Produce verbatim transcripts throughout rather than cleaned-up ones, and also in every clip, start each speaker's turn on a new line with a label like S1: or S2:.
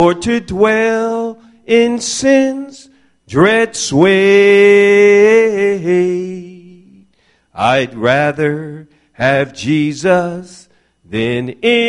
S1: or to dwell in sin's dread sway. I'd rather have Jesus than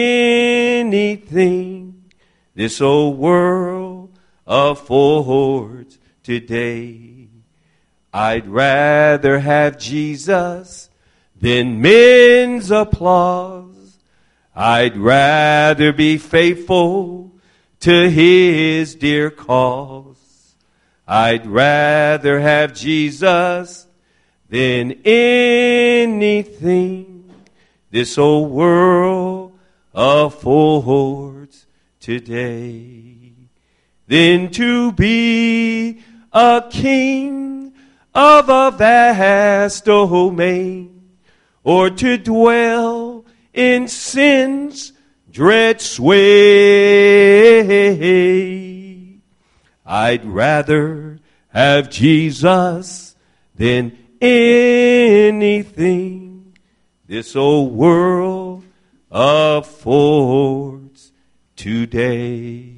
S1: anything this old world affords today. I'd rather have Jesus than men's applause. I'd rather be faithful to his dear cause. I'd rather have Jesus than anything this old world affords today. Than to be a king of a vast domain, or to dwell in sin's dread sway. I'd rather have Jesus than anything this old world affords today.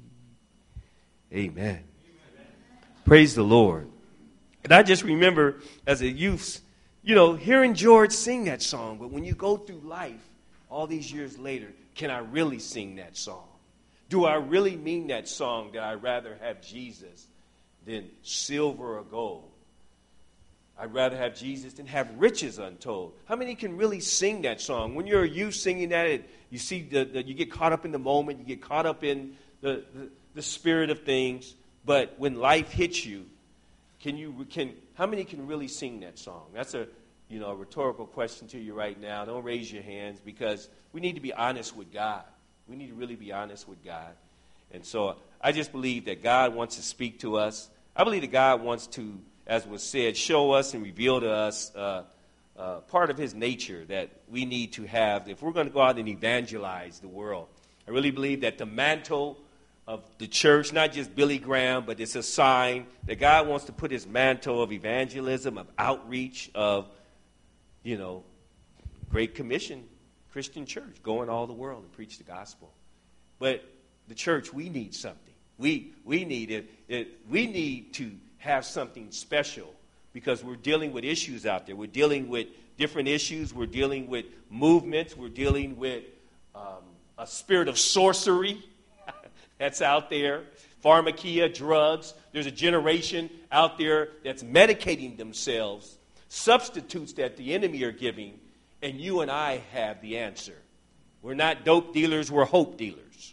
S1: Amen. Amen. Praise the Lord. And I just remember as a youth, you know, hearing George sing that song. But when you go through life, all these years later, can I really sing that song? Do I really mean that song that I'd rather have Jesus than silver or gold? I'd rather have Jesus than have riches untold. How many can really sing that song? When you're a youth singing that, it, you see the, the, you get caught up in the moment, you get caught up in the, the, the spirit of things. But when life hits you, can you can how many can really sing that song? That's a you know a rhetorical question to you right now. Don't raise your hands, because we need to be honest with God. We need to really be honest with God. And so I just believe that God wants to speak to us. I believe that God wants to, as was said, show us and reveal to us uh, uh, part of his nature that we need to have if we're going to go out and evangelize the world. I really believe that the mantle of the church, not just Billy Graham, but it's a sign that God wants to put his mantle of evangelism, of outreach, of, you know, Great Commission, Christian church, go in all the world and preach the gospel. But the church, we need something. We we need it, it. We need to have something special, because we're dealing with issues out there. We're dealing with different issues. We're dealing with movements. We're dealing with um, a spirit of sorcery that's out there. Pharmakia, drugs. There's a generation out there that's medicating themselves, substitutes that the enemy are giving, and you and I have the answer. We're not dope dealers, we're hope dealers.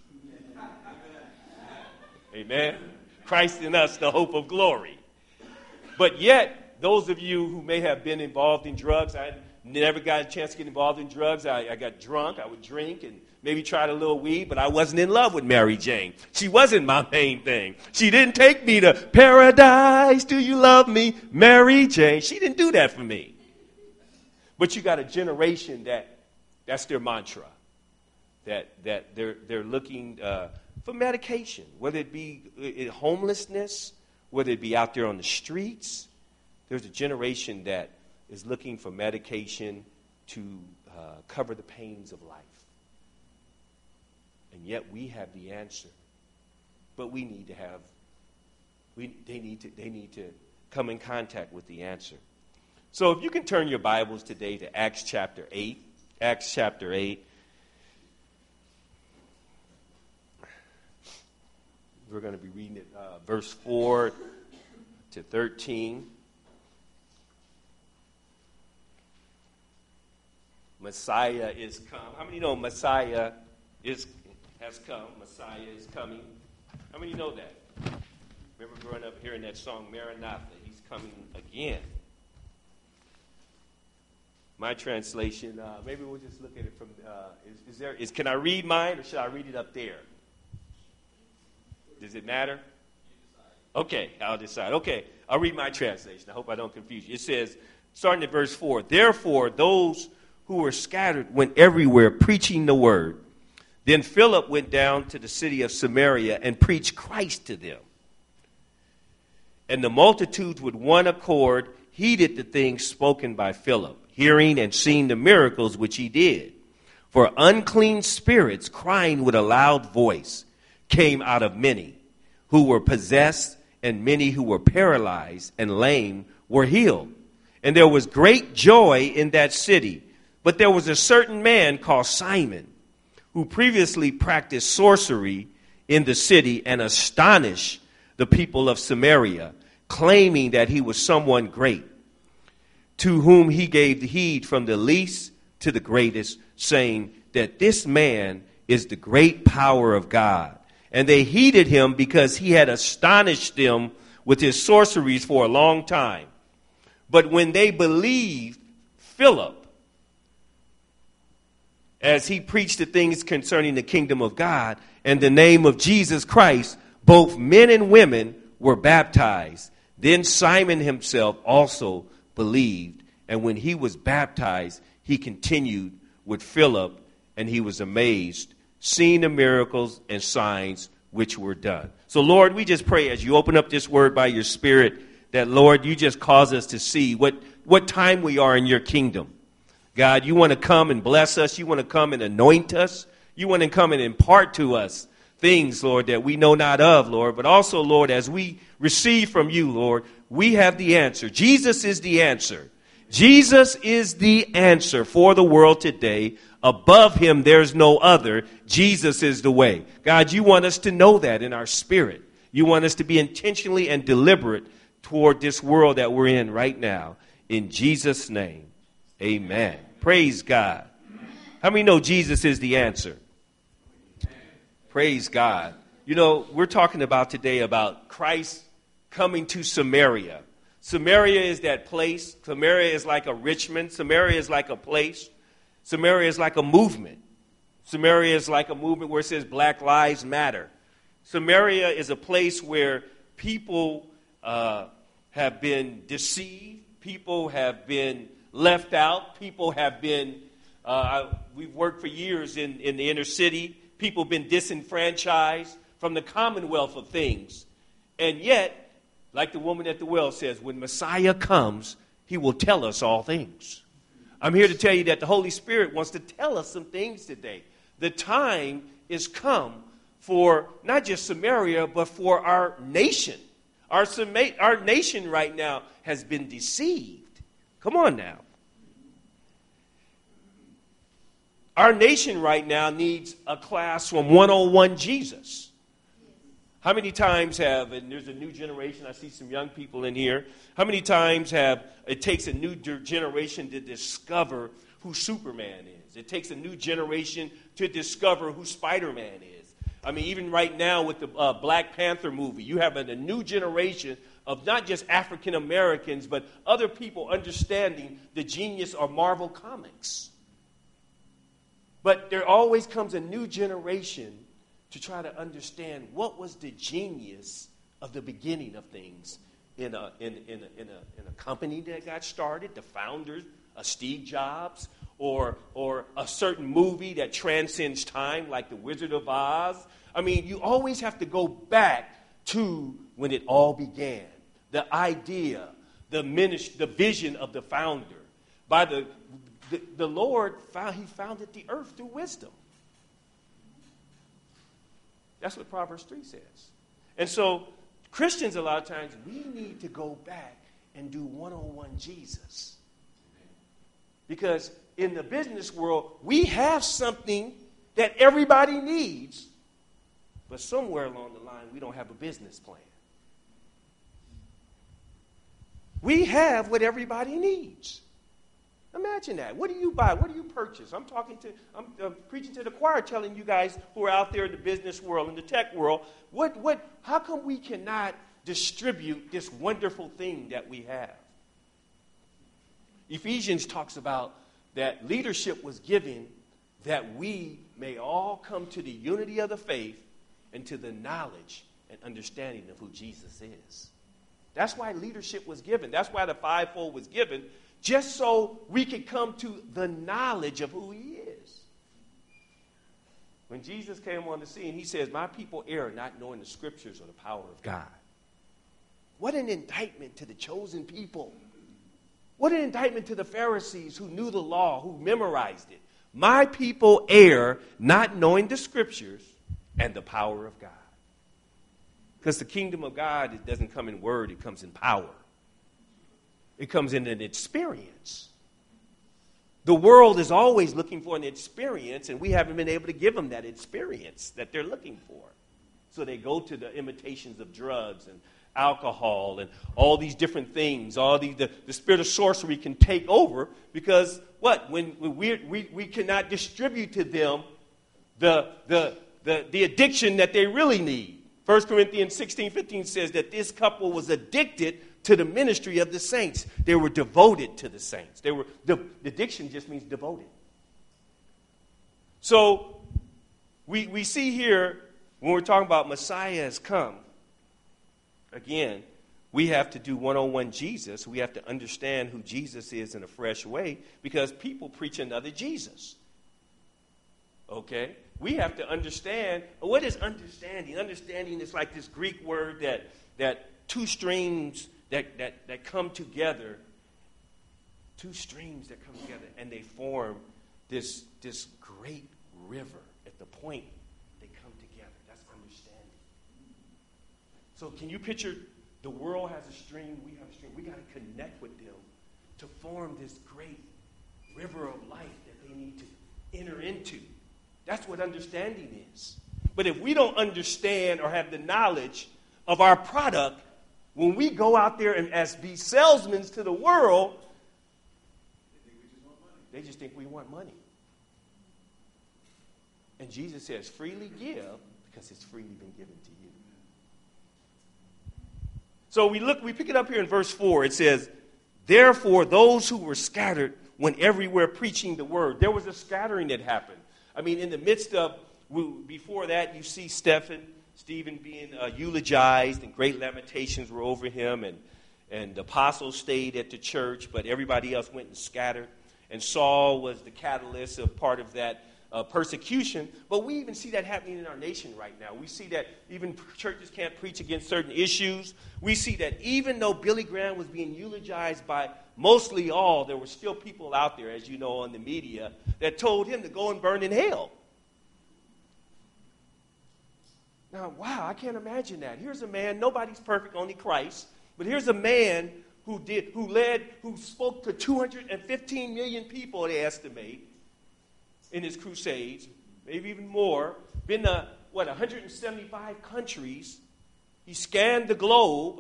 S1: Amen. Christ in us, the hope of glory. But yet, those of you who may have been involved in drugs, I never got a chance to get involved in drugs. I, I got drunk, I would drink, and maybe tried a little weed, but I wasn't in love with Mary Jane. She wasn't my main thing. She didn't take me to paradise. Do you love me, Mary Jane? She didn't do that for me. But you got a generation that that's their mantra, that that they're they're looking uh, for medication, whether it be uh, homelessness, whether it be out there on the streets. There's a generation that is looking for medication to uh, cover the pains of life. And yet we have the answer. But we need to have, we, they need to, they need to come in contact with the answer. So if you can turn your Bibles today to Acts chapter eight. Acts chapter eight. We're going to be reading it, uh, verse four to thirteen. Messiah is come. How many know Messiah is has come? Messiah is coming. How many know that? Remember growing up hearing that song, Maranatha, he's coming again. My translation, uh, maybe we'll just look at it from, uh, is, is there, is, can I read mine or should I read it up there? Does it matter? Okay, I'll decide. Okay, I'll read my translation. I hope I don't confuse you. It says, starting at verse four, therefore those who were scattered went everywhere preaching the word. Then Philip went down to the city of Samaria and preached Christ to them. And the multitudes with one accord heeded the things spoken by Philip, hearing and seeing the miracles which he did. For unclean spirits, crying with a loud voice, came out of many who were possessed, and many who were paralyzed and lame were healed. And there was great joy in that city. But there was a certain man called Simon, who previously practiced sorcery in the city and astonished the people of Samaria, claiming that he was someone great, to whom he gave heed from the least to the greatest, saying that this man is the great power of God. And they heeded him because he had astonished them with his sorceries for a long time. But when they believed Philip, as he preached the things concerning the kingdom of God and the name of Jesus Christ, both men and women were baptized. Then Simon himself also believed, and when he was baptized, he continued with Philip, and he was amazed, seeing the miracles and signs which were done. So, Lord, we just pray as you open up this word by your Spirit, that, Lord, you just cause us to see what, what time we are in your kingdom. God, you want to come and bless us. You want to come and anoint us. You want to come and impart to us things, Lord, that we know not of, Lord. But also, Lord, as we receive from you, Lord, we have the answer. Jesus is the answer. Jesus is the answer for the world today. Above him, there's no other. Jesus is the way. God, you want us to know that in our spirit. You want us to be intentionally and deliberate toward this world that we're in right now. In Jesus' name, amen. Praise God. How many know Jesus is the answer? Praise God. You know, we're talking about today about Christ coming to Samaria. Samaria is that place. Samaria is like a Richmond. Samaria is like a place. Samaria is like a movement. Samaria is like a movement where it says Black Lives Matter. Samaria is a place where people uh, have been deceived. People have been left out. People have been, uh, we've worked for years in, in the inner city. People have been disenfranchised from the commonwealth of things. And yet, like the woman at the well says, when Messiah comes, he will tell us all things. I'm here to tell you that the Holy Spirit wants to tell us some things today. The time is come for not just Samaria, but for our nation. Our, our nation right now has been deceived. Come on now. Our nation right now needs a class from one oh one Jesus. How many times have, and there's a new generation, I see some young people in here, how many times have, it takes a new generation to discover who Superman is. It takes a new generation to discover who Spider-Man is. I mean, even right now with the uh, Black Panther movie, you have a, a new generation of not just African Americans, but other people understanding the genius of Marvel Comics. But there always comes a new generation to try to understand what was the genius of the beginning of things in a, in, in, a, in, a, in a company that got started, the founders, a Steve Jobs, or, or a certain movie that transcends time like The Wizard of Oz. I mean, you always have to go back to when it all began. The idea, the ministry, the vision of the founder. By the, the, the Lord, found, he founded the earth through wisdom. That's what Proverbs three says. And so Christians, a lot of times, we need to go back and do one oh one Jesus. Because in the business world, we have something that everybody needs, but somewhere along the line, we don't have a business plan. We have what everybody needs. Imagine that. What do you buy? What do you purchase? I'm talking to, I'm uh, preaching to the choir, telling you guys who are out there in the business world, in the tech world, what, what, how come we cannot distribute this wonderful thing that we have? Ephesians talks about that leadership was given that we may all come to the unity of the faith and to the knowledge and understanding of who Jesus is. That's why leadership was given. That's why the fivefold was given, just so we could come to the knowledge of who he is. When Jesus came on the scene, he says, my people err not knowing the scriptures or the power of God. What an indictment to the chosen people. What an indictment to the Pharisees who knew the law, who memorized it. My people err not knowing the scriptures and the power of God. Because the kingdom of God, it doesn't come in word, it comes in power. It comes in an experience. The world is always looking for an experience, and we haven't been able to give them that experience that they're looking for. So they go to the imitations of drugs and alcohol and all these different things. All these, the, the spirit of sorcery can take over because what? When, when we, we, we cannot distribute to them the, the, the, the addiction that they really need. First Corinthians sixteen fifteen says that this couple was addicted to the ministry of the saints. They were devoted to the saints. They were the, the addiction just means devoted. So we we see here when we're talking about Messiah has come, again, we have to do one oh one Jesus. We have to understand who Jesus is in a fresh way because people preach another Jesus. Okay? We have to understand, what is understanding? Understanding is like this Greek word that that two streams that, that, that come together, two streams that come together, and they form this, this great river at the point they come together. That's understanding. So can you picture the world has a stream, we have a stream. We got to connect with them to form this great river of life that they need to enter into. That's what understanding is. But if we don't understand or have the knowledge of our product, when we go out there and as be salesmen to the world, they just think we want money. And Jesus says, freely give because it's freely been given to you. So we look, we pick it up here in verse four. It says, therefore those who were scattered went everywhere preaching the word. There was a scattering that happened. I mean, in the midst of, before that, you see Stephen, Stephen being uh, eulogized, and great lamentations were over him, and, and the apostles stayed at the church, but everybody else went and scattered. And Saul was the catalyst of part of that uh, persecution. But we even see that happening in our nation right now. We see that even churches can't preach against certain issues. We see that even though Billy Graham was being eulogized by mostly all, there were still people out there, as you know, on the media, that told him to go and burn in hell. Now, wow, I can't imagine that. Here's a man, nobody's perfect, only Christ. But here's a man who did, who led, who spoke to two hundred fifteen million people, they estimate, in his crusades, maybe even more. Been to, what, one hundred seventy-five countries. He scanned the globe.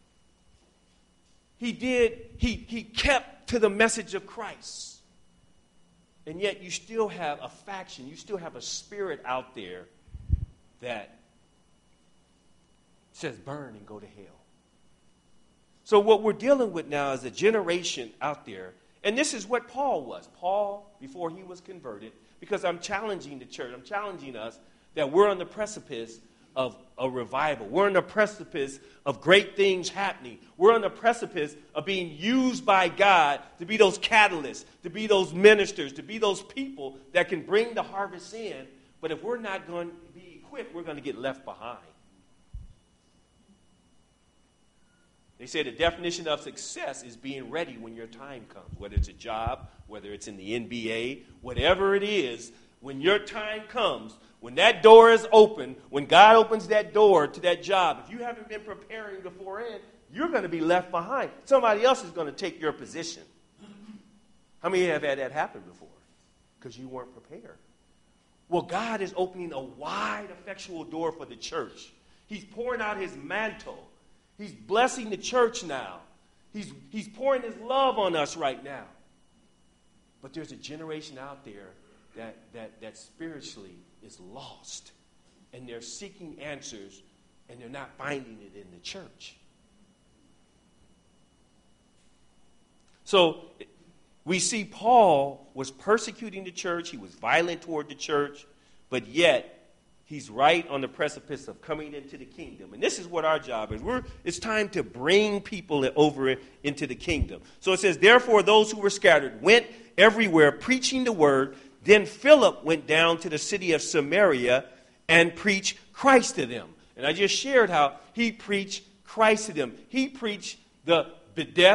S1: He did, he, he kept to the message of Christ. And yet you still have a faction, you still have a spirit out there that says burn and go to hell. So what we're dealing with now is a generation out there, and this is what Paul was. Paul, before he was converted, because I'm challenging the church, I'm challenging us that we're on the precipice of a revival. We're on the precipice of great things happening. We're on the precipice of being used by God to be those catalysts, to be those ministers, to be those people that can bring the harvest in. But if we're not going to be equipped, we're going to get left behind. They say the definition of success is being ready when your time comes, whether it's a job, whether it's in the N B A, whatever it is, when your time comes, when that door is open, when God opens that door to that job, if you haven't been preparing beforehand, you're going to be left behind. Somebody else is going to take your position. How many have had that happen before? Because you weren't prepared. Well, God is opening a wide, effectual door for the church. He's pouring out his mantle. He's blessing the church now. He's, he's pouring his love on us right now. But there's a generation out there that, that, that spiritually is lost. And they're seeking answers, and they're not finding it in the church. So we see Paul was persecuting the church. He was violent toward the church. But yet, he's right on the precipice of coming into the kingdom. And this is what our job is. We're, it's time to bring people over into the kingdom. So it says, therefore those who were scattered went everywhere preaching the word. Then Philip went down to the city of Samaria and preached Christ to them. And I just shared how he preached Christ to them. He preached the, the death,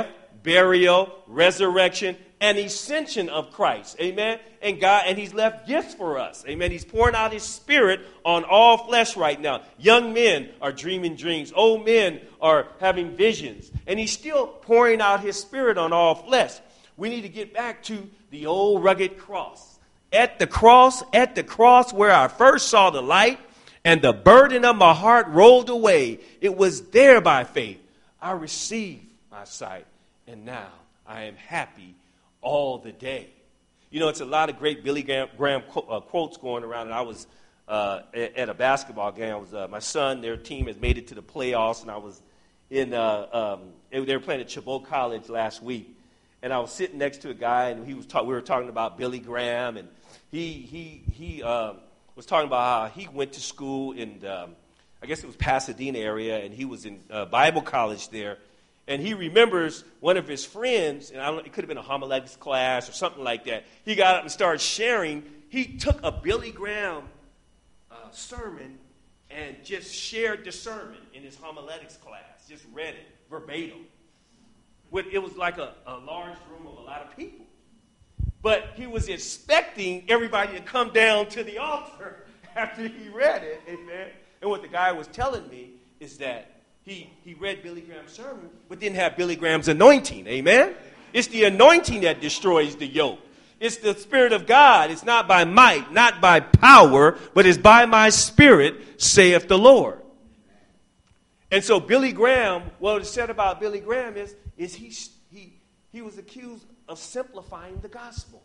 S1: burial, resurrection, and ascension of Christ. Amen. And God, and he's left gifts for us. Amen. He's pouring out his spirit on all flesh right now. Young men are dreaming dreams. Old men are having visions. And he's still pouring out his spirit on all flesh. We need to get back to the old rugged cross. At the cross, at the cross where I first saw the light and the burden of my heart rolled away. It was there by faith I received my sight. And now I am happy all the day. You know, it's a lot of great Billy Graham, Graham uh, quotes going around. And I was uh, at, at a basketball game. I was, uh, my son, their team has made it to the playoffs. And I was in, uh, um, they were playing at Chabot College last week. And I was sitting next to a guy, and he was talk, we were talking about Billy Graham. And he, he, he uh, was talking about how he went to school in, um, I guess it was Pasadena area, and he was in uh, Bible college there. And he remembers one of his friends, and I don't know, it could have been a homiletics class or something like that. He got up and started sharing. He took a Billy Graham uh, sermon and just shared the sermon in his homiletics class, just read it verbatim. It was like a, a large room of a lot of people. But he was expecting everybody to come down to the altar after he read it. Amen. And what the guy was telling me is that He he read Billy Graham's sermon, but didn't have Billy Graham's anointing. Amen? It's the anointing that destroys the yoke. It's the Spirit of God. It's not by might, not by power, but it's by my Spirit, saith the Lord. And so Billy Graham, what is said about Billy Graham is, is he, he, he was accused of simplifying the gospel.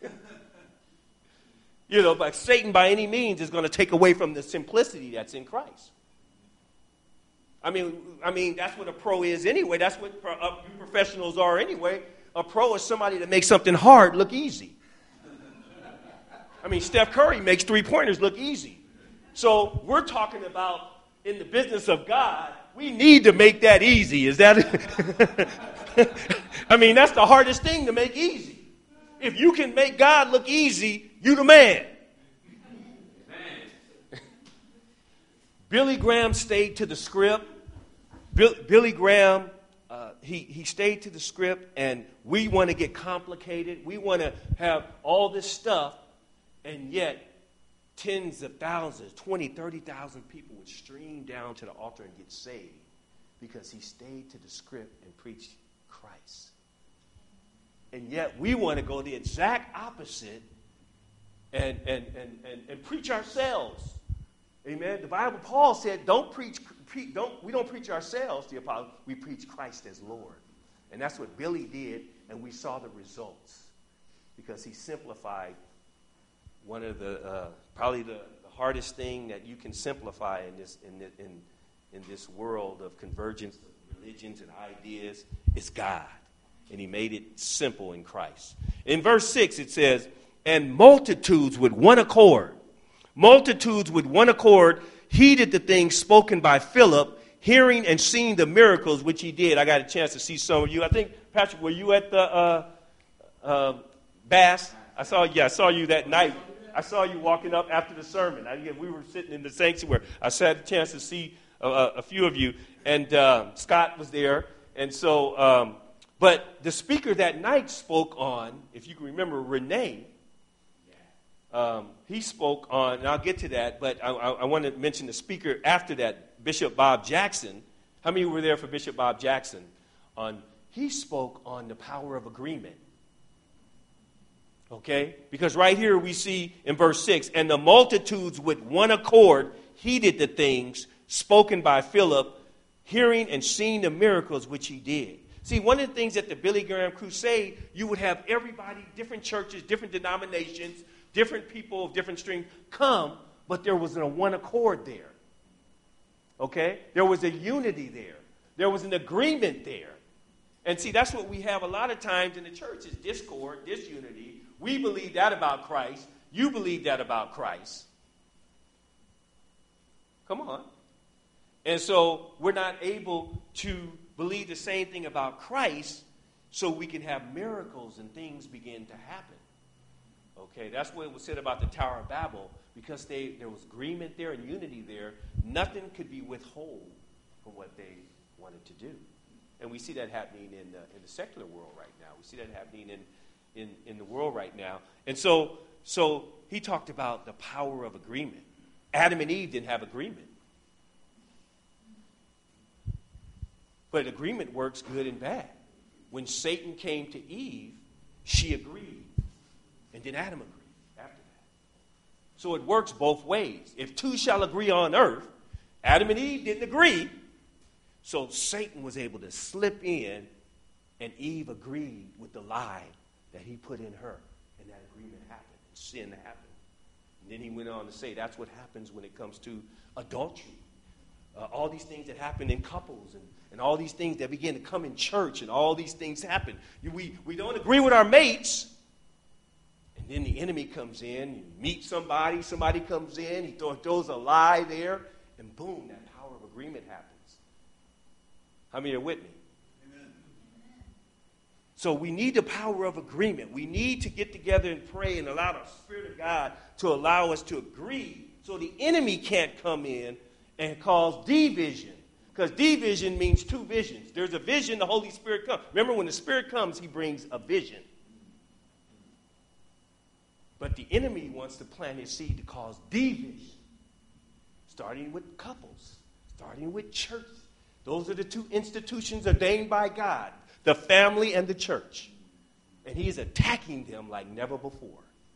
S1: You know, but Satan by any means is going to take away from the simplicity that's in Christ. I mean, I mean that's what a pro is anyway. That's what pro, uh, professionals are anyway. A pro is somebody that makes something hard look easy. I mean, Steph Curry makes three-pointers look easy. So we're talking about in the business of God, we need to make that easy. Is that I mean, that's the hardest thing to make easy. If you can make God look easy, you the man. Billy Graham stayed to the script. Bill, Billy Graham, uh, he, he stayed to the script, and we want to get complicated. We want to have all this stuff, and yet tens of thousands, twenty, thirty thousand people would stream down to the altar and get saved because he stayed to the script and preached Christ. And yet we want to go the exact opposite and, and, and, and, and preach ourselves. Amen. The Bible, Paul said, don't preach, pre, don't, we don't preach ourselves, the apostle. We preach Christ as Lord. And that's what Billy did, and we saw the results because he simplified one of the, uh, probably the, the hardest thing that you can simplify in this, in, in, in this world of convergence of religions and ideas is God. And he made it simple in Christ. In verse six, it says, and multitudes with one accord. Multitudes with one accord heeded the things spoken by Philip, hearing and seeing the miracles which he did. I got a chance to see some of you. I think, Patrick, were you at the uh, uh, Bass? I saw, yeah, I saw you that night. I saw you walking up after the sermon. I, we were sitting in the sanctuary. I had a chance to see a, a few of you, and uh, Scott was there. And so, um, but the speaker that night spoke on, if you can remember, Renee. Um, he spoke on, and I'll get to that, but I, I, I want to mention the speaker after that, Bishop Bob Jackson. How many were there for Bishop Bob Jackson? On he spoke on the power of agreement. Okay? Because right here we see in verse six, and the multitudes with one accord heeded the things spoken by Philip, hearing and seeing the miracles which he did. See, one of the things at the Billy Graham Crusade, you would have everybody, different churches, different denominations, different people of different strength come, but there was a one accord there. Okay? There was a unity there. There was an agreement there. And see, that's what we have a lot of times in the church is discord, disunity. We believe that about Christ. You believe that about Christ. Come on. And so we're not able to believe the same thing about Christ so we can have miracles and things begin to happen. Okay, that's what was said about the Tower of Babel. Because they, there was agreement there and unity there, nothing could be withheld from what they wanted to do. And we see that happening in the, in the secular world right now. We see that happening in, in, in the world right now. And so, so he talked about the power of agreement. Adam and Eve didn't have agreement. But agreement works good and bad. When Satan came to Eve, she agreed. And then Adam agreed after that. So it works both ways. If two shall agree on earth, Adam and Eve didn't agree. So Satan was able to slip in, and Eve agreed with the lie that he put in her. And that agreement happened, and sin happened. And then he went on to say that's what happens when it comes to adultery. Uh, all these things that happen in couples and, and all these things that begin to come in church and all these things happen. We, we don't agree with our mates. And then the enemy comes in. You meet somebody. Somebody comes in. He throws, throws a lie there. And boom, that power of agreement happens. How many are with me? Amen. So we need the power of agreement. We need to get together and pray and allow the Spirit of God to allow us to agree so the enemy can't come in and cause division. Because division means two visions. There's a vision, the Holy Spirit comes. Remember, when the Spirit comes, he brings a vision. But the enemy wants to plant his seed to cause division. Starting with couples. Starting with church. Those are the two institutions ordained by God. The family and the church. And he is attacking them like never before.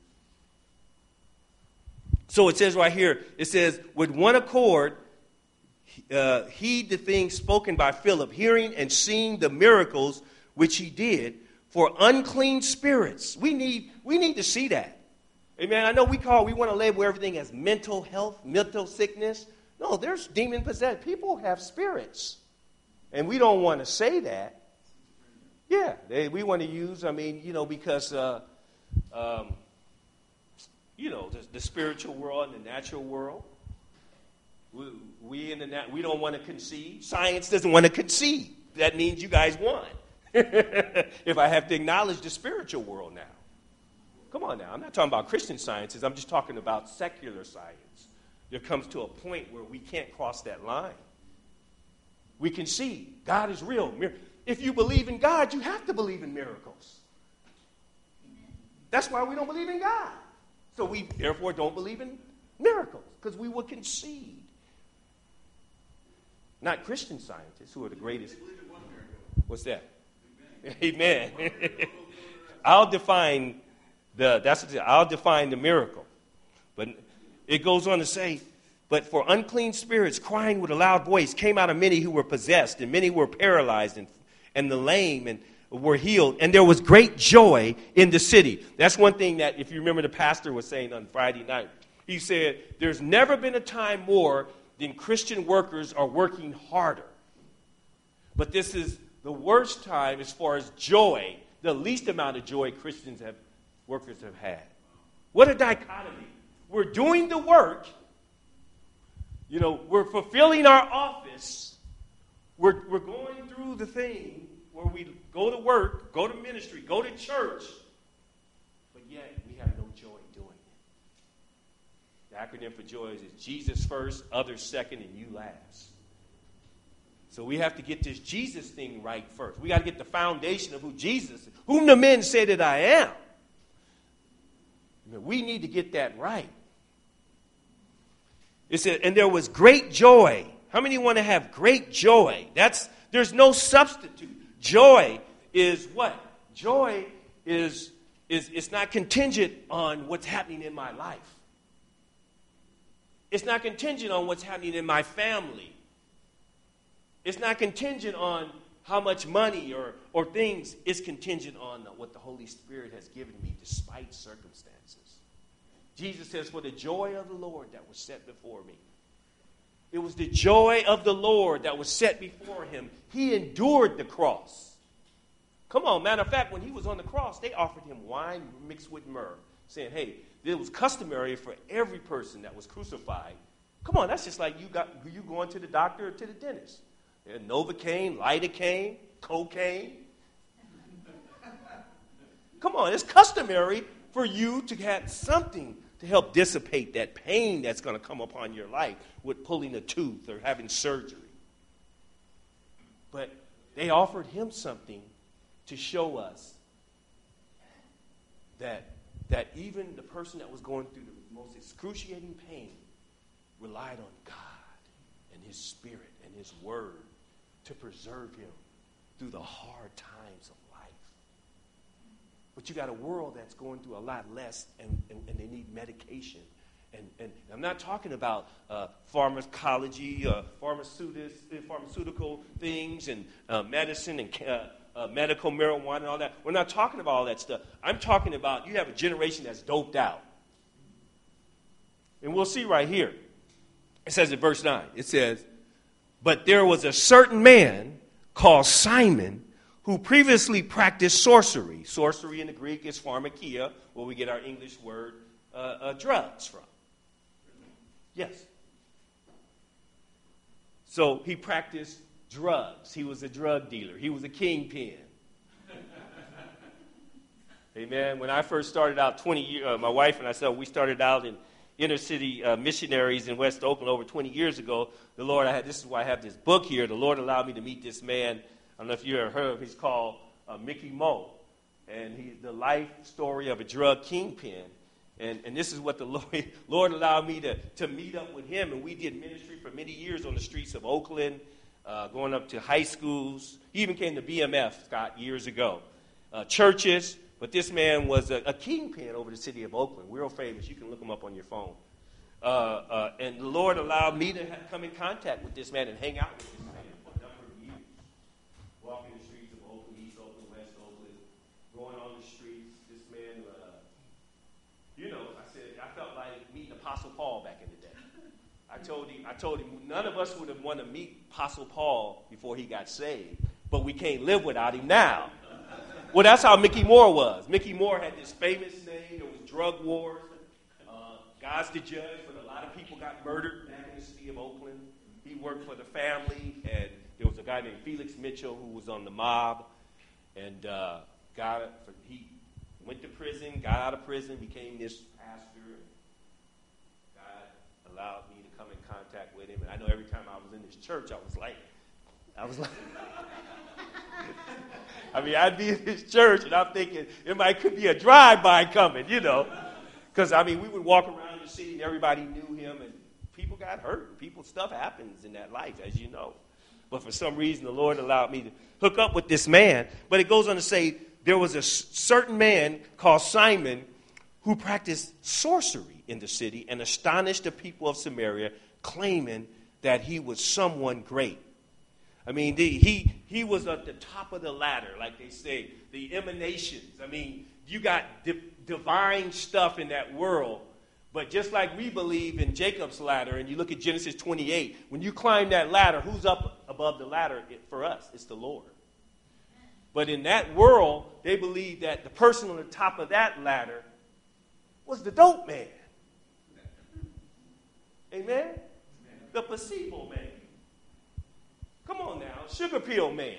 S1: So it says right here, it says, with one accord, Uh, heed the things spoken by Philip, hearing and seeing the miracles which he did for unclean spirits. We need, we need to see that. Amen. I know we call, we want to label everything as mental health, mental sickness. No, there's demon possessed. People have spirits. And we don't want to say that. Yeah, they, we want to use, I mean, you know, because, uh, um, you know, the, the spiritual world and the natural world. We, we in the nat- we don't want to concede. Science doesn't want to concede. That means you guys won. If I have to acknowledge the spiritual world now. Come on now. I'm not talking about Christian sciences. I'm just talking about secular science. There comes to a point where we can't cross that line. We concede. God is real. If you believe in God, you have to believe in miracles. That's why we don't believe in God. So we, therefore, don't believe in miracles, because we would concede. Not Christian scientists, who are the greatest. What's that? Amen. Amen. I'll define the. That's what I'll define the miracle. But it goes on to say, but for unclean spirits, crying with a loud voice, came out of many who were possessed, and many were paralyzed, and and the lame and were healed, and there was great joy in the city. That's one thing that, if you remember, the pastor was saying on Friday night. He said, "There's never been a time more than Christian workers are working harder. But this is the worst time as far as joy, the least amount of joy Christians have, workers have had." What a dichotomy. We're doing the work. You know, we're fulfilling our office. We're, we're going through the thing where we go to work, go to ministry, go to church, but yet we have no joy doing it. The acronym for joy is Jesus first, others second, and you last. So we have to get this Jesus thing right first. We got to get the foundation of who Jesus is, whom the men say that I am. We need to get that right. It said, and there was great joy. How many want to have great joy? That's there's no substitute. Joy is what? Joy is is it's not contingent on what's happening in my life. It's not contingent on what's happening in my family. It's not contingent on how much money or, or things. It's contingent on what the Holy Spirit has given me despite circumstances. Jesus says, for the joy of the Lord that was set before me. It was the joy of the Lord that was set before him. He endured the cross. Come on, matter of fact, when he was on the cross, they offered him wine mixed with myrrh, saying, hey, it was customary for every person that was crucified. Come on, that's just like you got you going to the doctor or to the dentist. There's Novocaine, lidocaine, cocaine. Come on, it's customary for you to have something to help dissipate that pain that's going to come upon your life with pulling a tooth or having surgery. But they offered him something to show us that, that even the person that was going through the most excruciating pain relied on God and his Spirit and his word to preserve him through the hard times of life. But you got a world that's going through a lot less, and, and, and they need medication. And, and I'm not talking about uh, pharmacology, uh, pharmaceutical, pharmaceutical things, and uh, medicine, and uh, uh, medical marijuana, and all that. We're not talking about all that stuff. I'm talking about you have a generation that's doped out. And we'll see right here. It says in verse nine, it says, "But there was a certain man called Simon who previously practiced sorcery." Sorcery in the Greek is pharmakia, where we get our English word uh, uh, drugs from. Yes. So he practiced drugs. He was a drug dealer. He was a kingpin. Amen. When I first started out twenty years, uh, my wife and I said we started out in inner city uh, missionaries in West Oakland over twenty years ago. The Lord, I had, this is why I have this book here. The Lord allowed me to meet this man. I don't know if you ever heard of him. He's called uh, Mickey Mo. And he's the life story of a drug kingpin. And, and this is what the Lord, Lord allowed me to, to meet up with him. And we did ministry for many years on the streets of Oakland, uh, going up to high schools. He even came to B M F, Scott, years ago. Uh, churches. But this man was a, a kingpin over the city of Oakland, real famous. You can look him up on your phone. Uh, uh, and the Lord allowed me to have, come in contact with this man and hang out with this man for a number of years. Walking the streets of Oakland, East Oakland, West Oakland, going on the streets. This man, uh, you know, I said, I felt like meeting Apostle Paul back in the day. I told him, I told him none of us would have wanted to meet Apostle Paul before he got saved, but we can't live without him now. Well, that's how Mickey Moore was. Mickey Moore had this famous name. There was drug wars. Uh, God's the judge, but a lot of people got murdered back in the city of Oakland. He worked for the family, and there was a guy named Felix Mitchell who was on the mob, and uh, got he went to prison, got out of prison, became this pastor, and God allowed me to come in contact with him. And I know every time I was in this church, I was like, I was like. I mean, I'd be in this church, and I'm thinking it might could be a drive-by coming, you know. Because, I mean, we would walk around the city, and everybody knew him, and people got hurt. People, stuff happens in that life, as you know. But for some reason, the Lord allowed me to hook up with this man. But it goes on to say, there was a certain man called Simon who practiced sorcery in the city and astonished the people of Samaria, claiming that he was someone great. I mean, the, he he was at the top of the ladder, like they say, the emanations. I mean, you got di- divine stuff in that world. But just like we believe in Jacob's ladder, and you look at Genesis twenty-eight, when you climb that ladder, who's up above the ladder? It, for us, it's the Lord. But in that world, they believe that the person on the top of that ladder was the dope man. Amen? The placebo man. Come on now, sugar pill man.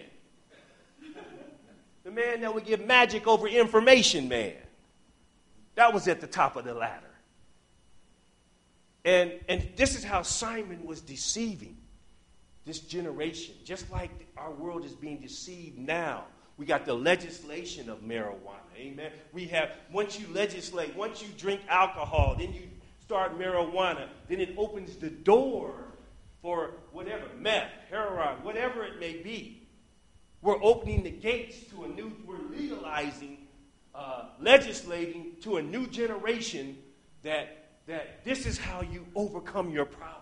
S1: The man that would give magic over information man. That was at the top of the ladder. And, and this is how Simon was deceiving this generation. Just like our world is being deceived now. We got the legislation of marijuana. Amen. We have, once you legislate, once you drink alcohol, then you start marijuana, then it opens the door for whatever, meth, heroin, whatever it may be. We're opening the gates to a new, we're legalizing, uh, legislating to a new generation that, that this is how you overcome your problems.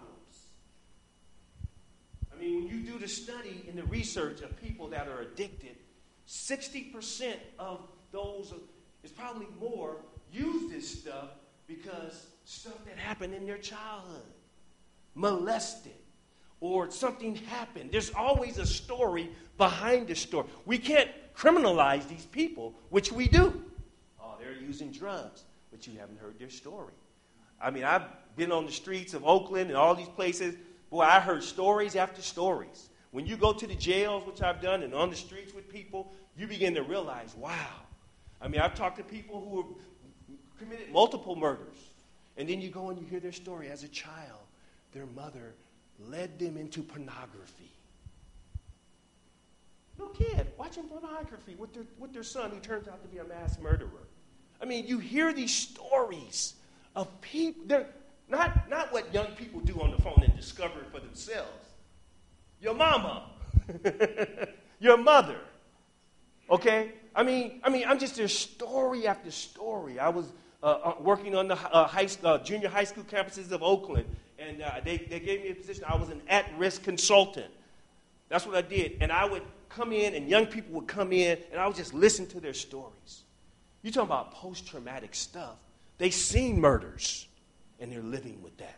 S1: I mean, when you do the study and the research of people that are addicted, sixty percent of those, it's probably more, use this stuff because stuff that happened in their childhood, molested, or something happened. There's always a story behind the story. We can't criminalize these people, which we do. Oh, they're using drugs, but you haven't heard their story. I mean, I've been on the streets of Oakland and all these places. Boy, I heard stories after stories. When you go to the jails, which I've done, and on the streets with people, you begin to realize, wow. I mean, I've talked to people who have committed multiple murders. And then you go and you hear their story. As a child, their mother led them into pornography. little kid watching pornography with their, with their son who turns out to be a mass murderer. I mean, you hear these stories of people. They're not, not what young people do on the phone and discover it for themselves. Your mama. Your mother. Okay? I mean, I mean, I'm just, there's story after story. I was uh, working on the uh, high, uh, junior high school campuses of Oakland, and uh, they, they gave me a position. I was an at-risk consultant. That's what I did. And I would come in, and young people would come in, and I would just listen to their stories. You're talking about post-traumatic stuff. They've seen murders, and they're living with that.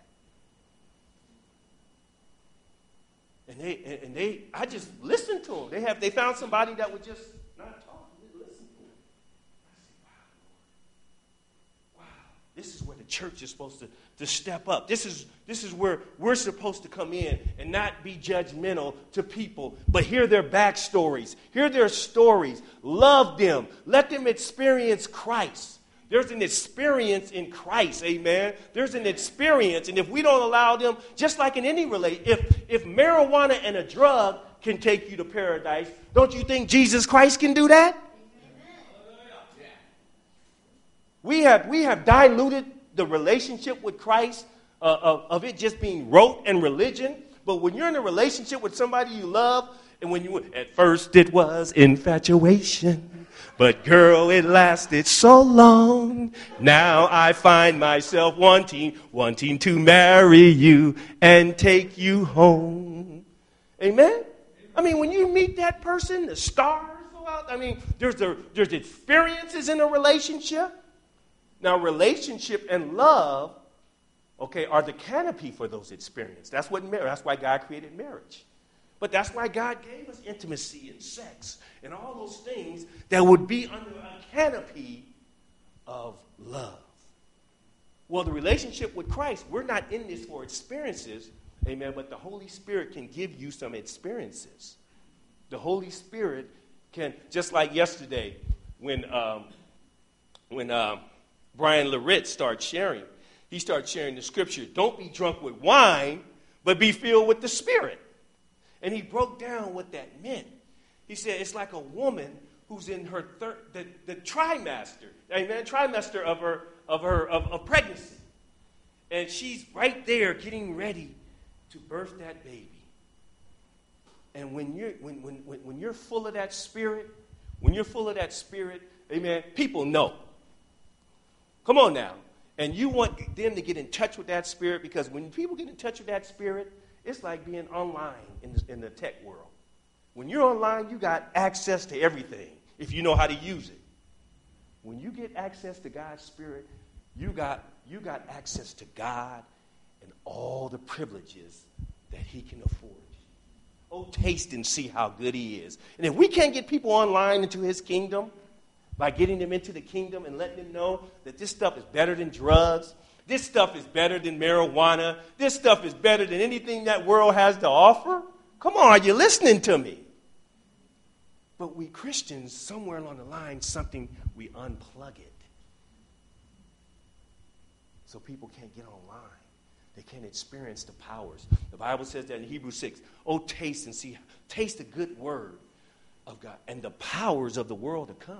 S1: And they, and they, I just listened to them. They have, they found somebody that would just not talk. They listen to them. I said, wow, Lord. Wow. This is where the church is supposed to, to step up. This is, this is where we're supposed to come in and not be judgmental to people, but hear their backstories, hear their stories, love them, let them experience Christ. There's an experience in Christ, amen. There's an experience, and if we don't allow them, just like in any relate, if if marijuana and a drug can take you to paradise, don't you think Jesus Christ can do that? Amen. We have we have diluted the relationship with Christ uh, of, of it just being rote and religion. But when you're in a relationship with somebody you love, and when you at first it was infatuation. But girl, it lasted so long. Now I find myself wanting, wanting to marry you and take you home. Amen? I mean, when you meet that person, the stars go out. I mean, there's the, there's experiences in a relationship. Now, relationship and love, okay, are the canopy for those experiences. That's what marriage. That's why God created marriage. But that's why God gave us intimacy and sex and all those things that would be under a canopy of love. Well, the relationship with Christ, we're not in this for experiences, amen, but the Holy Spirit can give you some experiences. The Holy Spirit can, just like yesterday when, um, when um, Brian Laritz started sharing, he started sharing the scripture, don't be drunk with wine, but be filled with the Spirit. And he broke down what that meant. He said it's like a woman who's in her third, the, the trimester, amen, trimester of her of her of, of pregnancy, and she's right there getting ready to birth that baby. And when you're when when when you're full of that Spirit, when you're full of that Spirit, amen, people know. Come on now, and you want them to get in touch with that Spirit, because when people get in touch with that Spirit, it's like being online in the, in the tech world. When you're online, you got access to everything if you know how to use it. When you get access to God's Spirit, you got, you got access to God and all the privileges that he can afford. Oh, taste and see how good he is. And if we can't get people online into his kingdom by getting them into the kingdom and letting them know that this stuff is better than drugs, this stuff is better than marijuana, this stuff is better than anything that world has to offer, come on, are you listening to me? But we Christians, somewhere along the line, something, we unplug it. So people can't get online. They can't experience the powers. The Bible says that in Hebrews six, oh, taste and see, taste the good word of God and the powers of the world to come.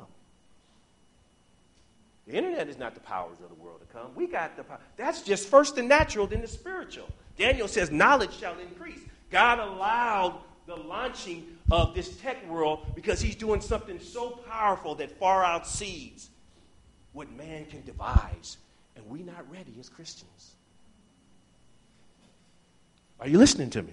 S1: The internet is not the powers of the world to come. We got the power. That's just first the natural, then the spiritual. Daniel says knowledge shall increase. God allowed the launching of this tech world because he's doing something so powerful that far outsees what man can devise. And we're not ready as Christians. Are you listening to me?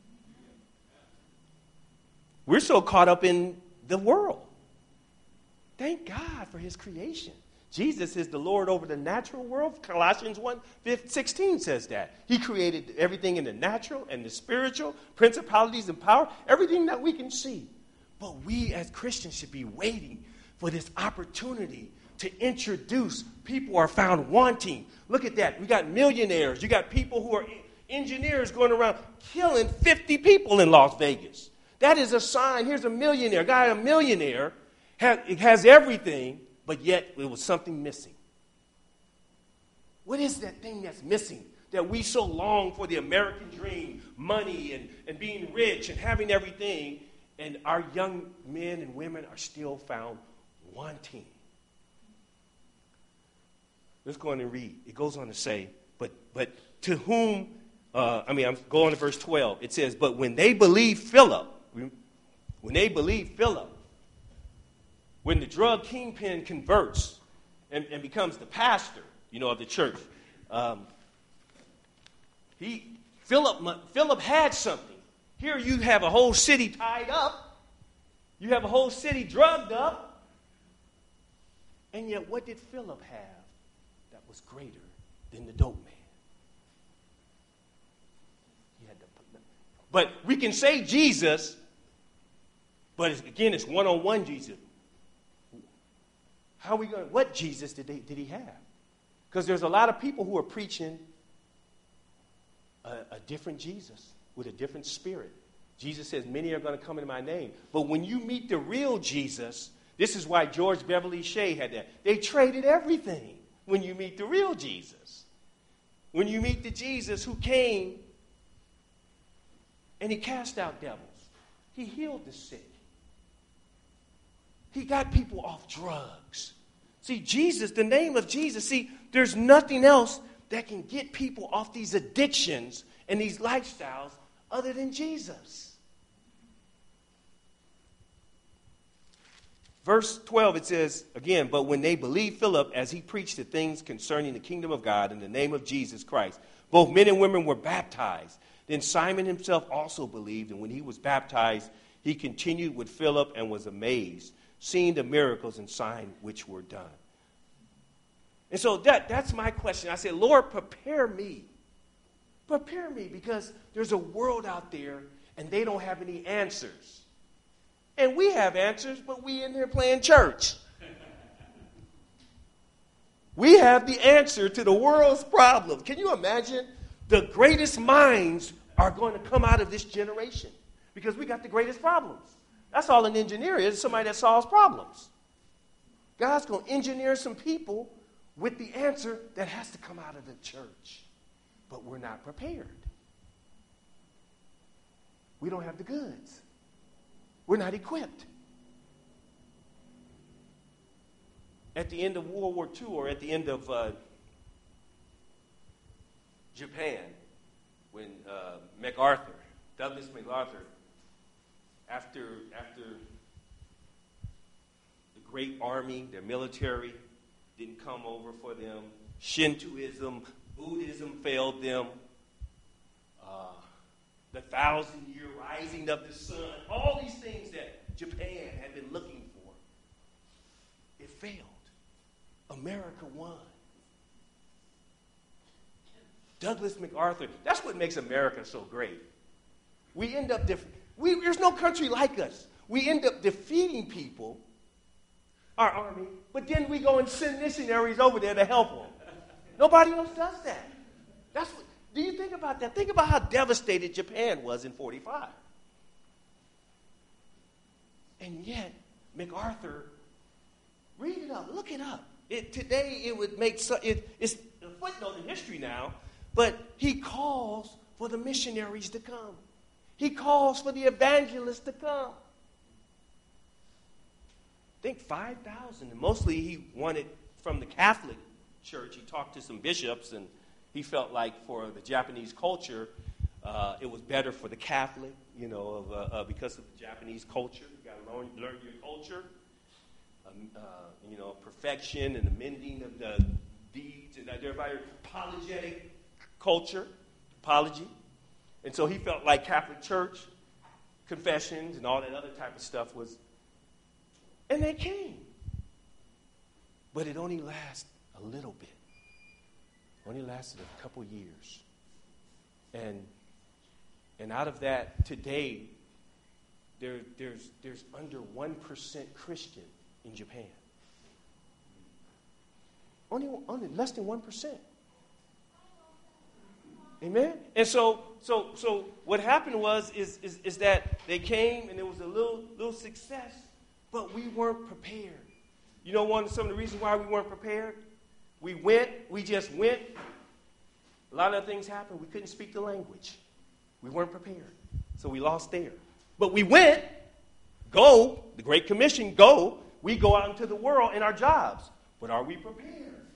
S1: We're so caught up in the world. Thank God for his creation. Jesus is the Lord over the natural world. Colossians one sixteen says that. He created everything in the natural and the spiritual, principalities and power, everything that we can see. But we as Christians should be waiting for this opportunity to introduce. People are found wanting. Look at that. We got millionaires. You got people who are engineers going around killing fifty people in Las Vegas. That is a sign. Here's a millionaire. A guy, a millionaire, has, has everything, but yet it was something missing. What is that thing that's missing that we so long for? The American dream, money and, and being rich and having everything, And our young men and women are still found wanting. Let's go on and read. It goes on to say, but but to whom, uh, I mean, I'm going to verse twelve. It says, but when they believed Philip, when they believed Philip, when the drug kingpin converts and, and becomes the pastor, you know, of the church, um, he Philip Philip had something. Here you have a whole city tied up. You have a whole city drugged up. And yet, what did Philip have that was greater than the dope man? He had to put them. But we can say Jesus, but it's, again, it's one-on-one Jesus. How are we going? What Jesus did they did he have? Because there's a lot of people who are preaching a, a different Jesus with a different spirit. Jesus says, many are going to come in my name. But when you meet the real Jesus, this is why George Beverly Shea had that. They traded everything when you meet the real Jesus. When you meet the Jesus who came and he cast out devils. He healed the sick. He got people off drugs. See, Jesus, the name of Jesus, see, there's nothing else that can get people off these addictions and these lifestyles other than Jesus. Verse twelve, it says, again, but when they believed Philip as he preached the things concerning the kingdom of God in the name of Jesus Christ, both men and women were baptized. Then Simon himself also believed, and when he was baptized, he continued with Philip and was amazed, seeing the miracles and signs which were done. And so that, that's my question. I said, Lord, prepare me. Prepare me, because there's a world out there and they don't have any answers. And we have answers, but we in here playing church. We have the answer to the world's problems. Can you imagine? The greatest minds are going to come out of this generation because we got the greatest problems. That's all an engineer is, somebody that solves problems. God's going to engineer some people with the answer that has to come out of the church. But we're not prepared. We don't have the goods. We're not equipped. At the end of World War Two, or at the end of uh, Japan, when uh, MacArthur, Douglas MacArthur, after, after the great army, their military didn't come over for them, Shintoism, Buddhism failed them, uh, the thousand-year rising of the sun, all these things that Japan had been looking for, it failed. America won. Douglas MacArthur, that's what makes America so great. We end up, def- we, there's no country like us. We end up defeating people, our army, but then we go and send missionaries over there to help them. Nobody else does that. That's what, do you think about that? Think about how devastated Japan was in forty-five. And yet, MacArthur, read it up, look it up. It, today, it would make, so, it, it's a footnote in history now, but he calls for the missionaries to come. He calls for the evangelists to come. I think five thousand, and mostly he wanted from the Catholic Church. He talked to some bishops, and he felt like for the Japanese culture, uh, it was better for the Catholic, you know, of, uh, uh, because of the Japanese culture. You got to learn, learn your culture, um, uh, you know, perfection and the mending of the deeds, and they're very apologetic culture, apology. And so he felt like Catholic Church, confessions, and all that other type of stuff was, and they came. But it only lasted a little bit. Only lasted a couple years. And and out of that, today, there, there's, there's under one percent Christian in Japan. Only, only less than one percent. Amen? And so so so what happened was is, is, is that they came and there was a little little success, but we weren't prepared. You know one some of the reasons why we weren't prepared? We went, we just went. A lot of things happened. We couldn't speak the language. We weren't prepared. So we lost there. But we went, go, the Great Commission, go. We go out into the world in our jobs. But are we prepared?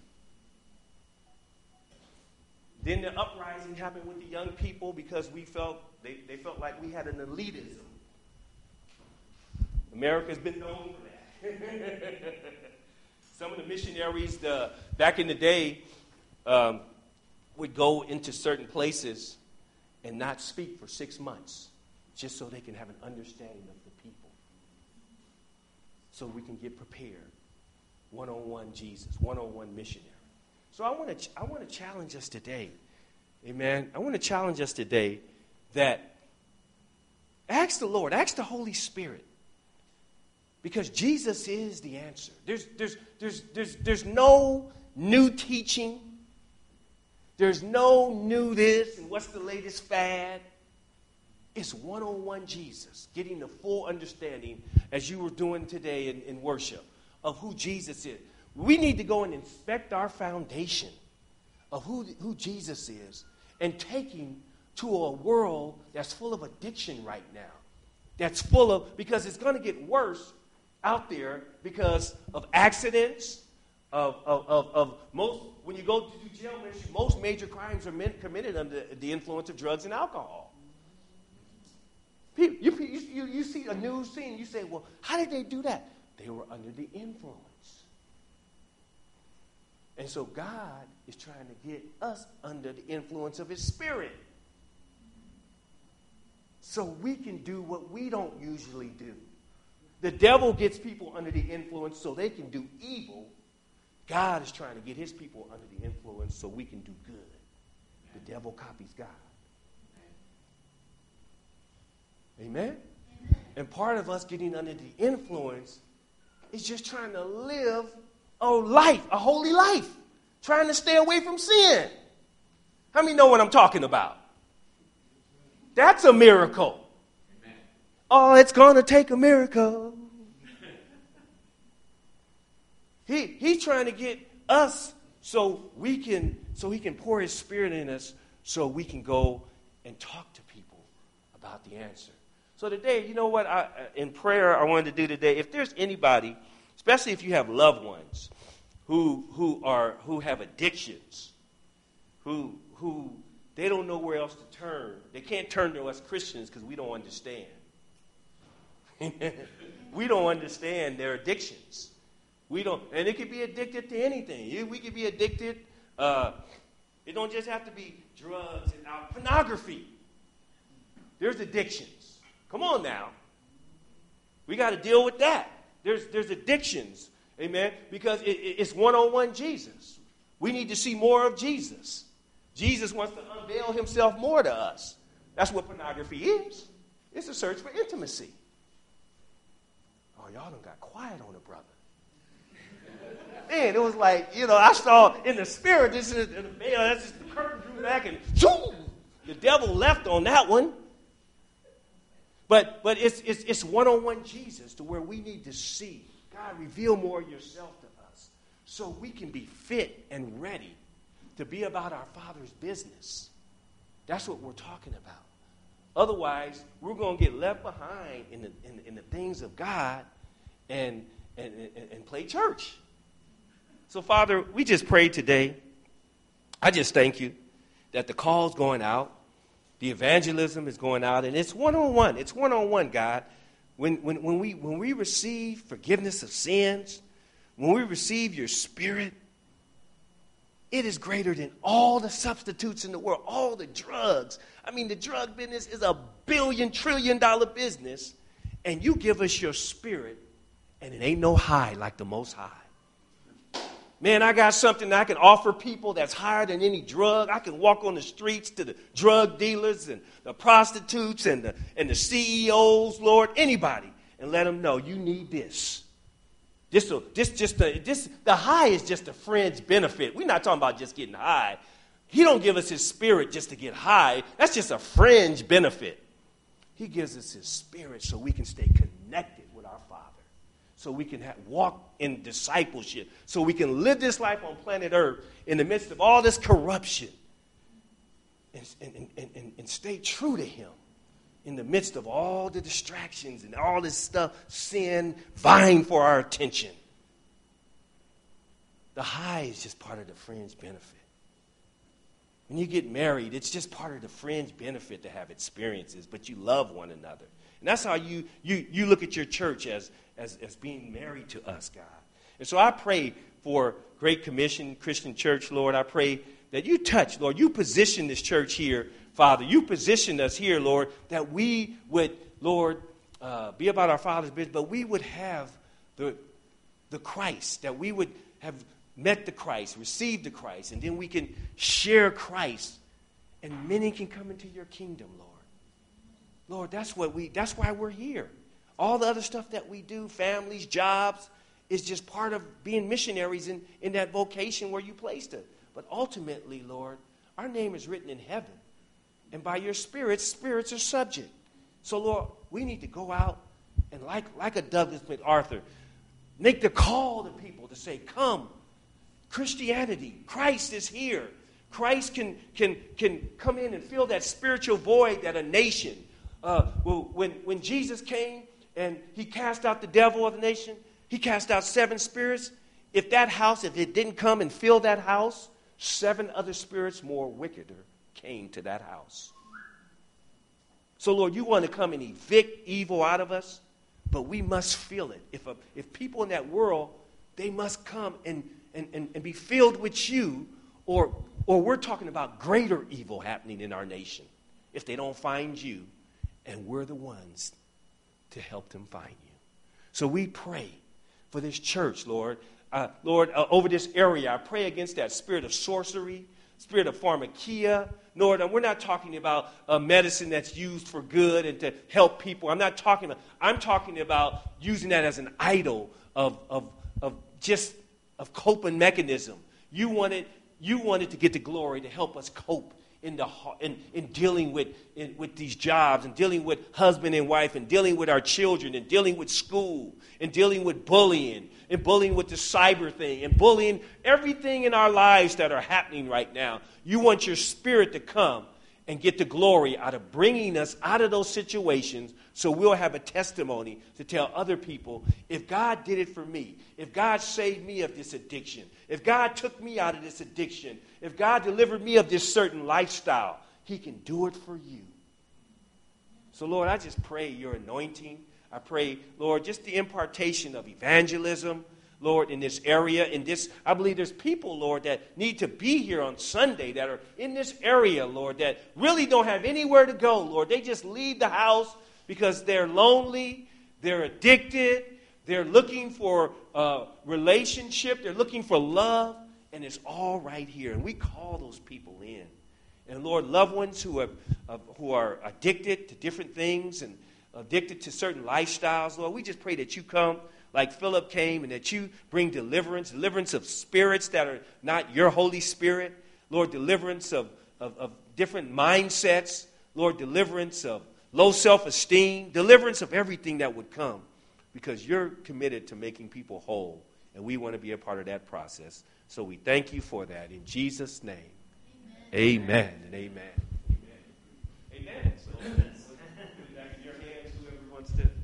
S1: Then the uprising happened with the young people because we felt, they, they felt like we had an elitism. America's been known for that. Some of the missionaries the, back in the day um, would go into certain places and not speak for six months just so they can have an understanding of the people. So we can get prepared. One-on-one Jesus, one-on-one missionary. So I want to I want to challenge us today. Amen. I want to challenge us today that ask the Lord, ask the Holy Spirit. Because Jesus is the answer. There's, there's, there's, there's, there's no new teaching. There's no new this and what's the latest fad. It's one-on-one Jesus, getting the full understanding, as you were doing today in, in worship, of who Jesus is. We need to go and inspect our foundation of who, who Jesus is and take him to a world that's full of addiction right now. That's full of, because it's going to get worse out there because of accidents, of, of, of, of most, when you go to do jail ministry, most major crimes are men, committed under the influence of drugs and alcohol. People, you, you, you see a news scene, you say, well, how did they do that? They were under the influence. And so God is trying to get us under the influence of his Spirit so we can do what we don't usually do. The devil gets people under the influence so they can do evil. God is trying to get his people under the influence so we can do good. The devil copies God. Amen? And part of us getting under the influence is just trying to live a life, a holy life, trying to stay away from sin. How many know what I'm talking about? That's a miracle. Amen. Oh, it's going to take a miracle. he he's trying to get us so we can so he can pour his Spirit in us so we can go and talk to people about the answer. So today, you know what, I, in prayer I wanted to do today, if there's anybody, especially if you have loved ones who who are who have addictions, who who they don't know where else to turn. They can't turn to us Christians because we don't understand. We don't understand their addictions. We don't, and it could be addicted to anything. We could be addicted. Uh, it don't just have to be drugs and uh, pornography. There's addictions. Come on now. We got to deal with that. There's there's addictions, amen, because it, it, it's one-on-one Jesus. We need to see more of Jesus. Jesus wants to unveil himself more to us. That's what pornography is. It's a search for intimacy. Oh, y'all done got quiet on the brother. Man, it was like, you know, I saw in the spirit, this is in the veil, that's just the curtain drew back and zoom, the devil left on that one. But but it's, it's, it's one-on-one Jesus to where we need to see, God, reveal more of yourself to us so we can be fit and ready to be about our Father's business. That's what we're talking about. Otherwise, we're going to get left behind in the, in, in the things of God and, and, and, and play church. So, Father, we just pray today. I just thank you that the call's going out. The evangelism is going out, and it's one-on-one. It's one-on-one, God. When, when, when, we, when we receive forgiveness of sins, when we receive your Spirit, it is greater than all the substitutes in the world, all the drugs. I mean, the drug business is a billion, trillion dollar business, and you give us your Spirit, and it ain't no high like the Most High. Man, I got something that I can offer people that's higher than any drug. I can walk on the streets to the drug dealers and the prostitutes and the, and the C E Os, Lord, anybody, and let them know you need this. This, this, just the, this, the high is just a fringe benefit. We're not talking about just getting high. He don't give us his Spirit just to get high. That's just a fringe benefit. He gives us his Spirit so we can stay connected with our Father, so we can have, walk in discipleship, so we can live this life on planet Earth in the midst of all this corruption and, and, and, and, and stay true to him in the midst of all the distractions and all this stuff, sin vying for our attention. The high is just part of the fringe benefit. When you get married, it's just part of the fringe benefit to have experiences, but you love one another. And that's how you you you look at your church as, as, as being married to us, God. And so I pray for Great Commission Christian Church, Lord. I pray that you touch, Lord. You position this church here, Father. You positioned us here, Lord, that we would, Lord, uh, be about our Father's business, but we would have the, the Christ, that we would have met the Christ, received the Christ, and then we can share Christ, and many can come into your kingdom, Lord. Lord, that's what we, that's why we're here. All the other stuff that we do, families, jobs, is just part of being missionaries in, in that vocation where you placed us. But ultimately, Lord, our name is written in heaven. And by your Spirit, spirits are subject. So, Lord, we need to go out and like, like a Douglas MacArthur, make the call to people to say, come, Christianity, Christ is here. Christ can, can, can come in and fill that spiritual void that a nation, uh, when, when Jesus came and he cast out the devil of the nation, he cast out seven spirits. If that house, if it didn't come and fill that house, seven other spirits more wickeder came to that house. So, Lord, you want to come and evict evil out of us, but we must feel it. If, a, if people in that world, they must come and, and, and, and be filled with you, or, or we're talking about greater evil happening in our nation if they don't find you, and we're the ones to help them find you. So we pray for this church, Lord. Uh, Lord, uh, over this area, I pray against that spirit of sorcery, spirit of pharmakia. Lord, and we're not talking about uh, medicine that's used for good and to help people. I'm not talking about, I'm talking about using that as an idol of, of, of just of coping mechanism. You wanted, you wanted to get the glory to help us cope in the in, in dealing with in, with these jobs, and dealing with husband and wife, and dealing with our children, and dealing with school, and dealing with bullying, and bullying with the cyber thing, and bullying everything in our lives that are happening right now. You want your Spirit to come and get the glory out of bringing us out of those situations, so we'll have a testimony to tell other people, if God did it for me, if God saved me of this addiction, if God took me out of this addiction, if God delivered me of this certain lifestyle, he can do it for you. So, Lord, I just pray your anointing. I pray, Lord, just the impartation of evangelism, Lord, in this area, in this, I believe there's people, Lord, that need to be here on Sunday that are in this area, Lord, that really don't have anywhere to go, Lord. They just leave the house because they're lonely, they're addicted, they're looking for a relationship, they're looking for love, and it's all right here. And we call those people in. And, Lord, loved ones who are, uh, who are addicted to different things and addicted to certain lifestyles, Lord, we just pray that you come like Philip came, and that you bring deliverance, deliverance of spirits that are not your Holy Spirit. Lord, deliverance of, of, of different mindsets. Lord, deliverance of low self-esteem, deliverance of everything that would come, because you're committed to making people whole, and we want to be a part of that process. So we thank you for that. In Jesus' name, amen, amen and amen. Amen. Amen. So, put it back in your hands, whoever wants to.